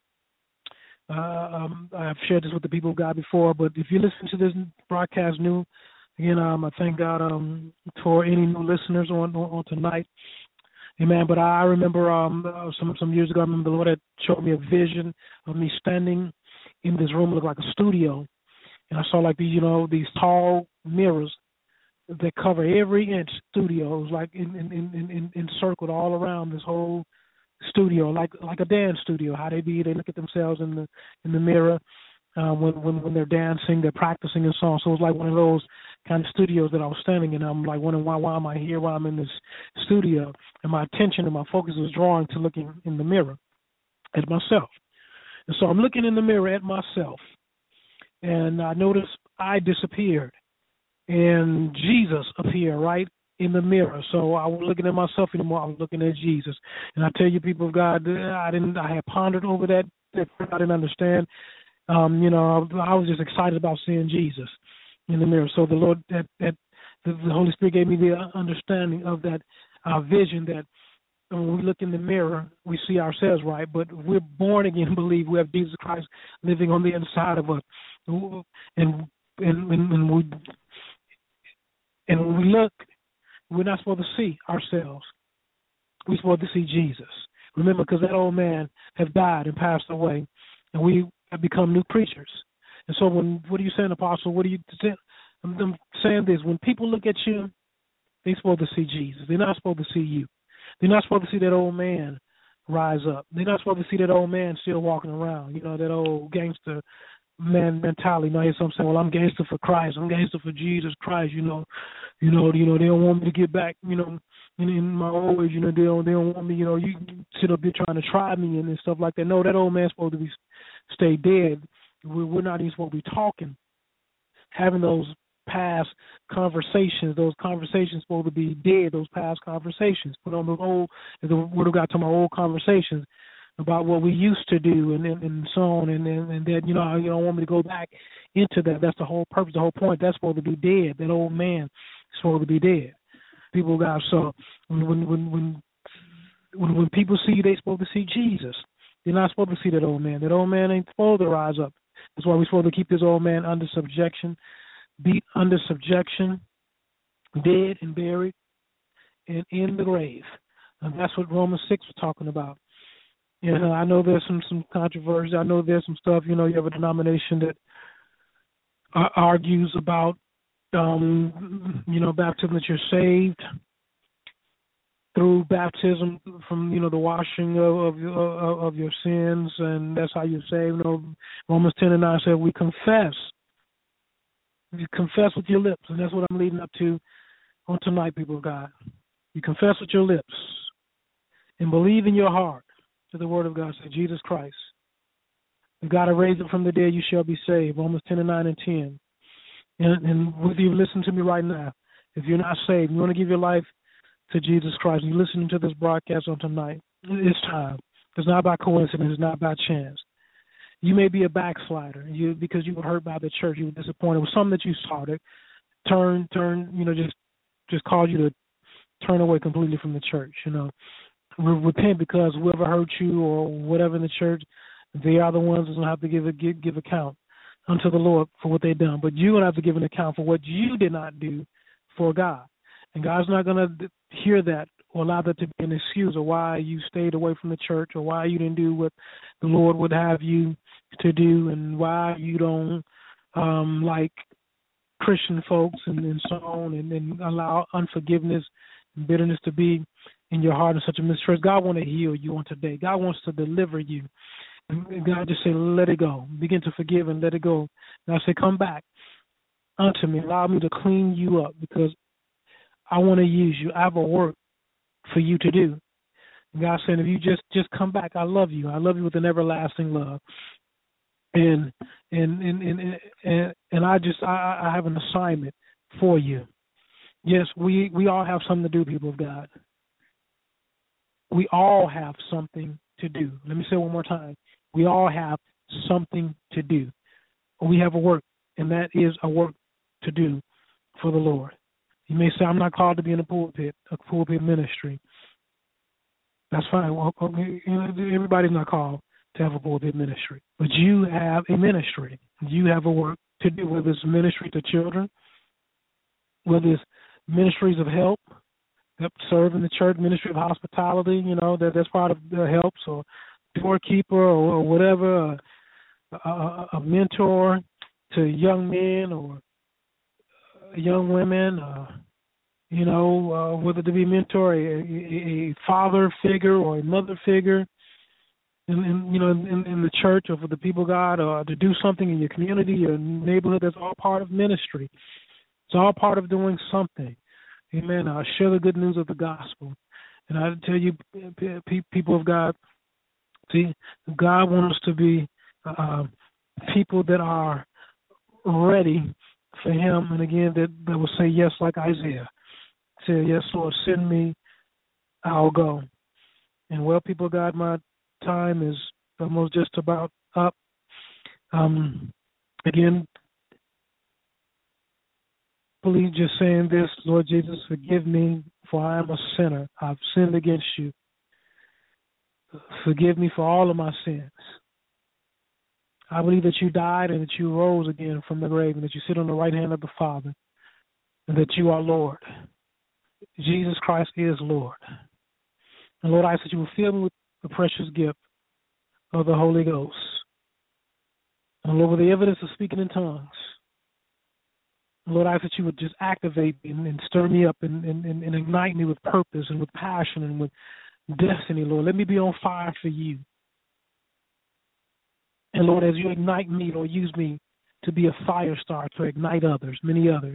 Uh, um, I've shared this with the people of God before, but if you listen to this broadcast new, again, um, I thank God um, for any new listeners on, on, on tonight. Amen. But I remember um, uh, some some years ago, I remember the Lord had showed me a vision of me standing in this room, looked like a studio, and I saw like these, you know, these tall mirrors that cover every inch studio. It was like in, in, in, in, encircled all around this whole studio, like like a dance studio. How they be, they look at themselves in the in the mirror uh, when when when they're dancing, they're practicing a song. So it was like one of those kind of studios that I was standing in. I'm like wondering why why am I here? Why I'm in this studio? And my attention and my focus was drawn to looking in the mirror at myself. And so I'm looking in the mirror at myself, and I noticed I disappeared, and Jesus appeared right in the mirror. So I wasn't looking at myself anymore. I was looking at Jesus. And I tell you, people of God, I didn't. I had pondered over that. I didn't understand. Um, you know, I was just excited about seeing Jesus in the mirror. So the Lord, that, that the, the Holy Spirit gave me the understanding of that uh, vision, that when we look in the mirror, we see ourselves, right? But we're born again, believe we have Jesus Christ living on the inside of us, and and and, and we and when we look, we're not supposed to see ourselves. We're supposed to see Jesus. Remember, because that old man has died and passed away, and we have become new creatures. And so, when what are you saying, Apostle? What are you saying? I'm, I'm saying this: when people look at you, they're supposed to see Jesus. They're not supposed to see you. They're not supposed to see that old man rise up. They're not supposed to see that old man still walking around. You know, that old gangster man mentality. You know, here's some saying, "Well, I'm gangster for Christ. I'm gangster for Jesus Christ." You know, you know, you know. They don't want me to get back. You know, in, in my old age. You know, they don't. They don't want me. You know, you sit up here trying to try me and stuff like that. No, that old man's supposed to be stay dead. We're, we're not even supposed to be talking, having those past conversations. Those conversations supposed to be dead. Those past conversations. Put on the old, the Word of God, to my old conversations about what we used to do, and and, and so on, and, and and that, you know, you don't want me to go back into that. That's the whole purpose, the whole point. That's supposed to be dead. That old man is supposed to be dead. People got so when when when when when people see you, they supposed to see Jesus. They're not supposed to see that old man. That old man ain't supposed to rise up. That's why we're supposed to keep this old man under subjection, be under subjection, dead and buried, and in the grave. And that's what Romans six was talking about. You know, I know there's some, some controversy. I know there's some stuff, you know, you have a denomination that uh, argues about, um, you know, baptism, that you're saved through baptism from, you know, the washing of of, of, of your sins, and that's how you're saved. You know, Romans ten and nine said we confess. You confess with your lips, and that's what I'm leading up to on tonight, people of God. You confess with your lips and believe in your heart to the Word of God, say Jesus Christ. If God has raised him from the dead, you shall be saved. Romans ten and nine and ten. And, and whether you listen to me right now, if you're not saved, you want to give your life to Jesus Christ, and you're listening to this broadcast on tonight, it's time. It's not by coincidence. It's not by chance. You may be a backslider you because you were hurt by the church. You were disappointed with something that you saw that turn, turn, you know, just just caused you to turn away completely from the church, you know. Repent, because whoever hurt you or whatever in the church, they are the ones that's going to have to give a give, give account unto the Lord for what they've done. But you're going to have to give an account for what you did not do for God. And God's not going to hear that or allow that to be an excuse of why you stayed away from the church or why you didn't do what the Lord would have you to do, and why you don't um, like Christian folks and, and so on, and, and allow unforgiveness and bitterness to be in your heart in such a mistrust. God wants to heal you on today. God wants to deliver you. And God just say, let it go. Begin to forgive and let it go. And I say, come back unto me. Allow me to clean you up, because I want to use you. I have a work for you to do. And God said, if you just, just come back, I love you. I love you with an everlasting love. And and and and and, and I just I, I have an assignment for you. Yes, we, we all have something to do, people of God. We all have something to do. Let me say it one more time. We all have something to do. We have a work, and that is a work to do for the Lord. You may say, I'm not called to be in a pulpit, a pulpit ministry. That's fine. Well, everybody's not called to have a pulpit ministry. But you have a ministry. You have a work to do, whether it's ministry to children, whether it's ministries of help, that serve in the church, ministry of hospitality, you know, that that's part of the helps, or doorkeeper, or, or whatever, a, a, a mentor to young men or young women, uh, you know, uh, whether to be a mentor, a, a, a father figure or a mother figure, in, in you know, in, in the church or for the people of God, or to do something in your community, your neighborhood. That's all part of ministry. It's all part of doing something. Amen. Uh, share the good news of the gospel. And I tell you, people of God, see, God wants us to be uh, people that are ready for Him, and again, that, that will say yes, like Isaiah. Say, yes, Lord, send me, I'll go. And well, people of God, my time is almost just about up. Um, again, please just saying this, Lord Jesus, forgive me, for I am a sinner. I've sinned against you. Forgive me for all of my sins. I believe that you died and that you rose again from the grave, and that you sit on the right hand of the Father, and that you are Lord. Jesus Christ is Lord. And Lord, I ask that you will fill me with the precious gift of the Holy Ghost. And Lord, with the evidence of speaking in tongues, Lord, I ask that you would just activate me and, and stir me up and, and, and ignite me with purpose and with passion and with destiny, Lord. Let me be on fire for you. And Lord, as you ignite me, Lord, use me to be a fire star to ignite others, many others.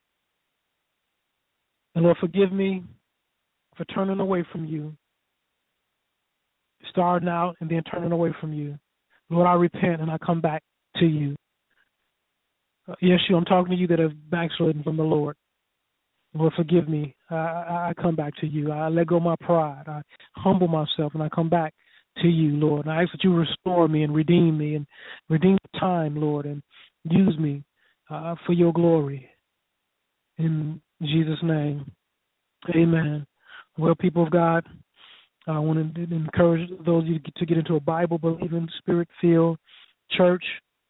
And Lord, forgive me for turning away from you, starting out and then turning away from you. Lord, I repent and I come back to you. Uh, yes, you, I'm talking to you that have backslidden from the Lord. Lord, forgive me. I, I, I come back to you. I let go of my pride. I humble myself and I come back to you, Lord. And I ask that you restore me and redeem me and redeem the time, Lord, and use me uh, for your glory. In Jesus' name, amen. Well, people of God, I want to encourage those of you to get into a Bible-believing, Spirit-filled church.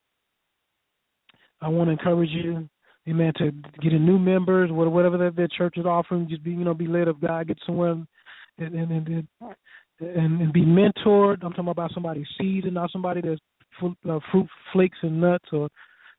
I want to encourage you, amen, to get in new members, whatever that their church is offering. Just be, you know, be led of God. Get somewhere and and and, and, and be mentored. I'm talking about somebody seasoned, not somebody that's full, uh, fruit flakes and nuts or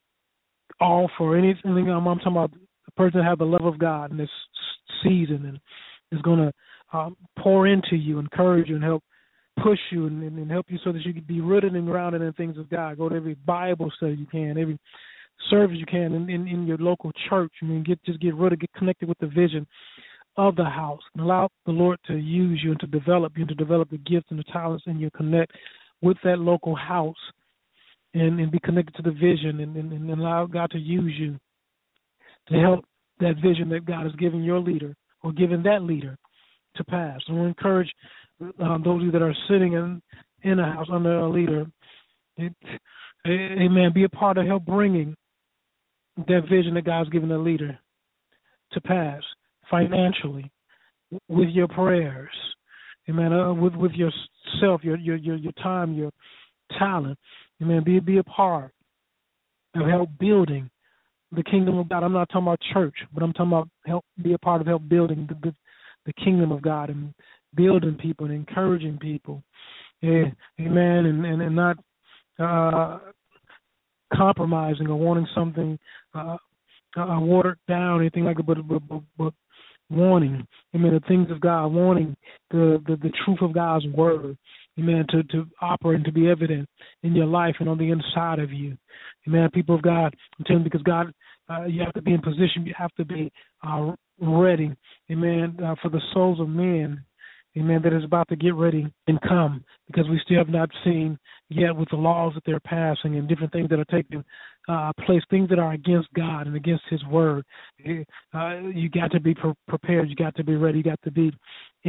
all for anything. I'm, I'm talking about a person that has the love of God and is seasoned and is going to um, pour into you, encourage you, and help push you and, and, and help you so that you can be rooted and grounded in things of God. Go to every Bible study you can, every service you can in, in, in your local church. I mean, get just get rooted, get connected with the vision of the house, and allow the Lord to use you and to develop you and to develop the gifts and the talents in you. Connect with that local house and, and be connected to the vision and, and, and allow God to use you to help that vision that God has given your leader or given that leader to pass. And we encourage um, those of you that are sitting in, in a house under a leader, it, amen, be a part of help bringing that vision that God's given the leader to pass financially, with your prayers, amen, uh, with with yourself, your your your your time, your talent, amen. Be be a part of help building the kingdom of God. I'm not talking about church, but I'm talking about help be a part of help building the the, the kingdom of God and building people and encouraging people, yeah, amen, and and, and not uh, compromising or wanting something uh, uh, watered down, anything like that, but but, but, but wanting, amen, the things of God, wanting the, the, the truth of God's word, amen, to, to operate and to be evident in your life and on the inside of you. Amen, people of God, I'm telling you, because God, uh, you have to be in position, you have to be uh, ready, amen, uh, for the souls of men, amen, that is about to get ready and come, because we still have not seen yet with the laws that they're passing and different things that are taking uh, place, things that are against God and against His word. Uh, you got to be pre- prepared. You got to be ready. You got to be in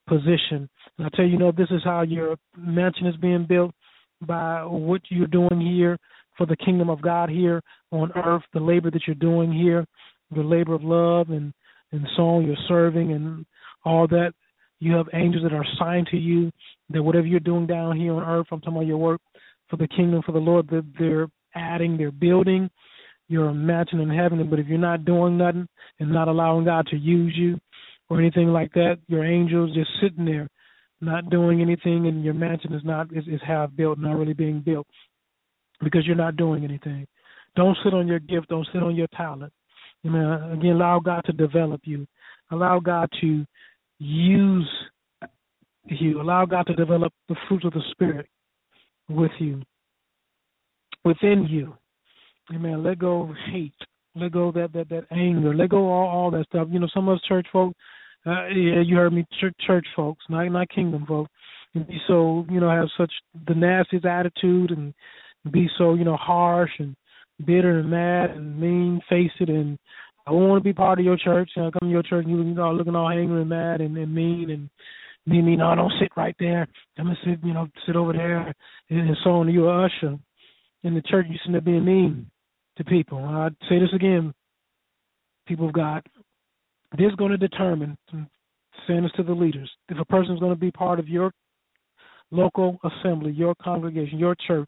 position. And I tell you, you know, this is how your mansion is being built, by what you're doing here for the kingdom of God here on earth, the labor that you're doing here, the labor of love and, and song you're serving and all that. You have angels that are assigned to you, that whatever you're doing down here on earth, I'm talking about your work for the kingdom, for the Lord, that they're adding, they're building, you're imagining heaven. But if you're not doing nothing and not allowing God to use you or anything like that, your angels just sitting there not doing anything, and your mansion is not is, is half built, not really being built, because you're not doing anything. Don't sit on your gift. Don't sit on your talent. You know, again, allow God to develop you. Allow God to use you. Allow God to develop the fruits of the Spirit with you, within you. Amen. Let go of hate. Let go of that, that, that anger. Let go of all, all that stuff. You know, some of us church folk, uh, yeah, you heard me, church, church folks, not, not kingdom folk, and be so, you know, have such the nastiest attitude and be so, you know, harsh and bitter and mad and mean-faced, and I don't want to be part of your church. You know, come to your church and you, you know, looking all angry and mad and, and mean and me, me, no, don't sit right there. I'm going to sit, you know, sit over there and, and so on. You're an usher in the church. You sitting there being mean to people. I'd say this again, people of God. This is going to determine, saying this to the leaders, if a person is going to be part of your local assembly, your congregation, your church,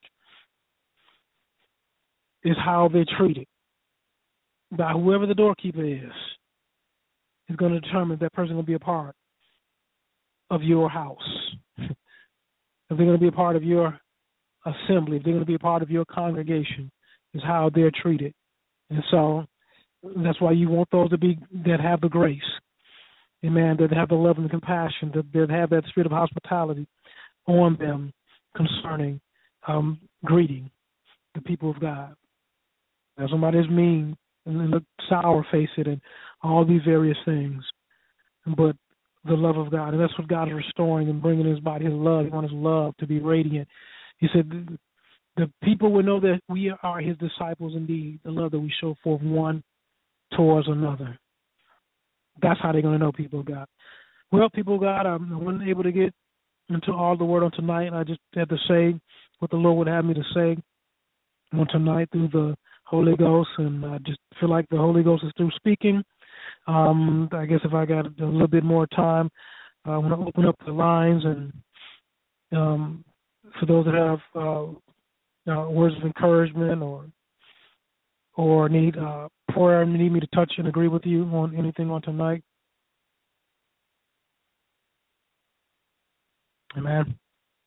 is how they're treated by whoever the doorkeeper is, is going to determine if that person is going to be a part of your house. If they're going to be a part of your assembly, if they're going to be a part of your congregation, is how they're treated. And so that's why you want those to be that have the grace, amen, that have the love and the compassion, that, that have that spirit of hospitality on them concerning um, greeting the people of God. Now, somebody is mean and look sour-faced and all these various things, but the love of God, and that's what God is restoring and bringing His body, His love. He wants His love to be radiant. He said the people will know that we are His disciples indeed, the love that we show forth one towards another. That's how they're going to know, people of God. Well, people of God, I wasn't able to get into all the word on tonight. I just had to say what the Lord would have me to say on tonight through the Holy Ghost, and I just feel like the Holy Ghost is through speaking. Um, I guess if I got a little bit more time, uh, I want to open up the lines, and um, for those that have uh, uh, words of encouragement or or need uh, prayer, need me to touch and agree with you on anything on tonight. Amen.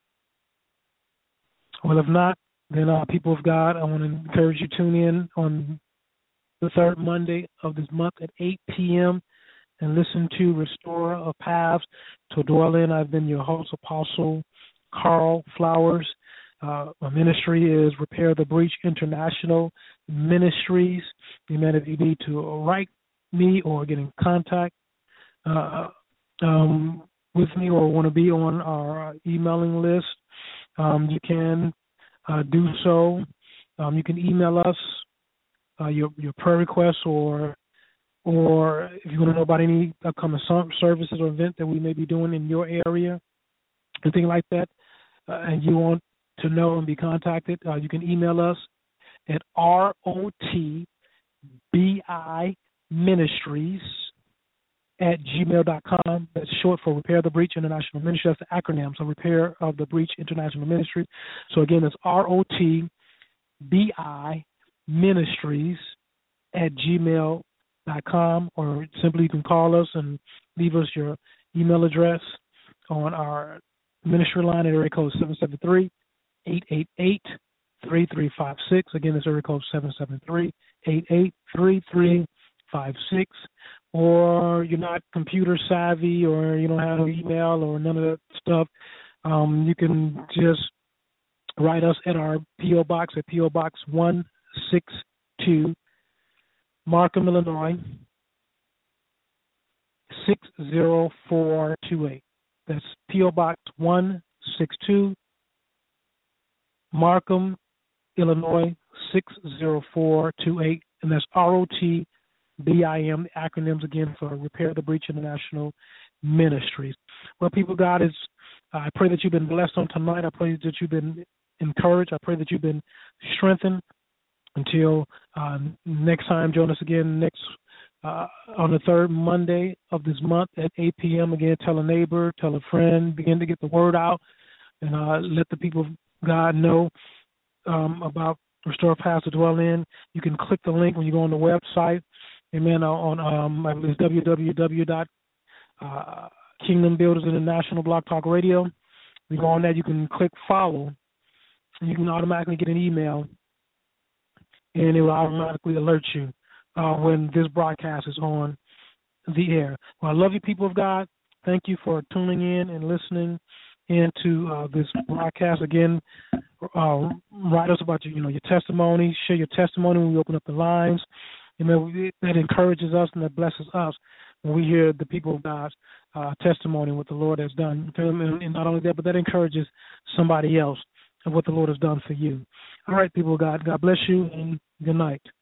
Well, if not, then uh, people of God, I want to encourage you to tune in on the third Monday of this month at eight p.m. and listen to Restorer of Paths to Dwell In. I've been your host, Apostle Carl Flowers. Uh, my ministry is Repair the Breach International Ministries. Amen. If you need to write me or get in contact uh, um, with me or want to be on our emailing list, um, you can uh, do so. Um, you can email us uh, your your prayer requests, or or if you want to know about any upcoming services or event that we may be doing in your area, anything like that, uh, and you want to know and be contacted, uh, you can email us at R O T B I Ministries at gmail dot com. That's short for Repair the Breach International Ministry. That's the acronym, so Repair of the Breach International Ministry. So again, it's R O T B I Ministries at gmail dot com, or simply you can call us and leave us your email address on our ministry line at area code seven seven three, eight eight eight, three three five six. Again, it's area code seven seven three, eight eight three three five six. Or you're not computer savvy, or you don't have an email or none of that stuff, um, you can just write us at our P O Box at P O Box one six two, Markham, Illinois, six zero four two eight. That's P O Box one six two, Markham, Illinois, six zero four two eight, and that's R O T B I M, the acronyms again for Repair the Breach International Ministries. Well, people, God is. I pray that you've been blessed on tonight. I pray that you've been encouraged. I pray that you've been strengthened. Until uh, next time, join us again next uh, on the third Monday of this month at eight p.m. Again, tell a neighbor, tell a friend, begin to get the word out, and uh, let the people of God know um, about Restore Path to Dwell In. You can click the link when you go on the website. Amen. On um, I believe it's w w w dot kingdom builders international blog talk radio. You go on that, you can click follow, and you can automatically get an email, and it will automatically alert you uh, when this broadcast is on the air. Well, I love you, people of God. Thank you for tuning in and listening into uh, this broadcast. Again, uh, write us about your, you know, your testimony. Share your testimony when we open up the lines. You know, that encourages us and that blesses us when we hear the people of God's uh, testimony, what the Lord has done for them. And not only that, but that encourages somebody else and what the Lord has done for you. All right, people of God, God bless you, and good night.